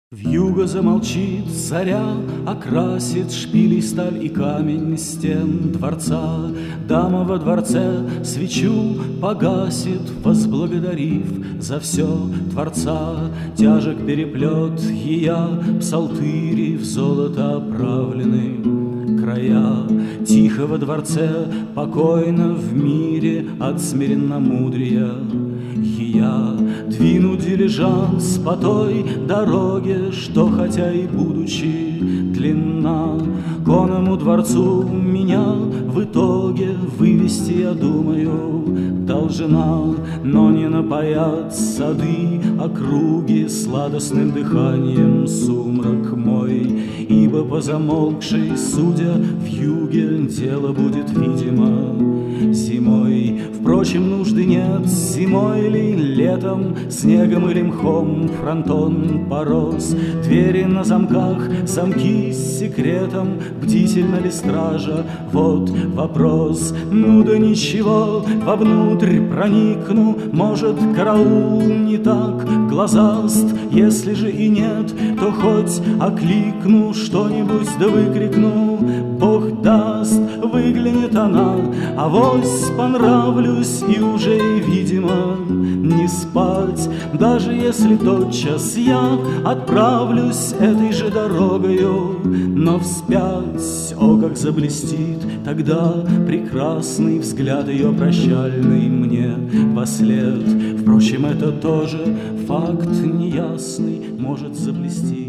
Вьюга замолчит, заря окрасит шпилей сталь и камень стен дворца. Дама во дворце свечу погасит, возблагодарив за все Творца. Тяжек переплет ея, псалтыри в золото оправлены края. Тихо во дворце, покойно в мире от смиренномудрия ея. Двину дилижанс по той дороге, что, хотя и будучи длинна, конному дворцу меня в итоге вывести, я думаю, должна. Но не напоят сады округи сладостным дыханием сумрак мой, ибо по замолкшей, судя в юге, дело будет, видимо, зимой. Впрочем, нужды нет, зимой ли, летом, снегом или мхом фронтон порос. Двери на замках, замки с секретом, бдительна ли стража? Вот вопрос. Ну да ничего, вовнутрь проникну, может, караул не так глазаст. Если же и нет, то хоть окликну что-нибудь да выкрикну. Бог даст, выглянет она, авось понравлюсь и уже, видимо, не спать. Даже если тотчас я отправлюсь этой же дорогою, но вспять, о, как заблестит тогда прекрасный взгляд ее прощальный мне вослед. Впрочем, это тоже факт неясный, может заблестеть.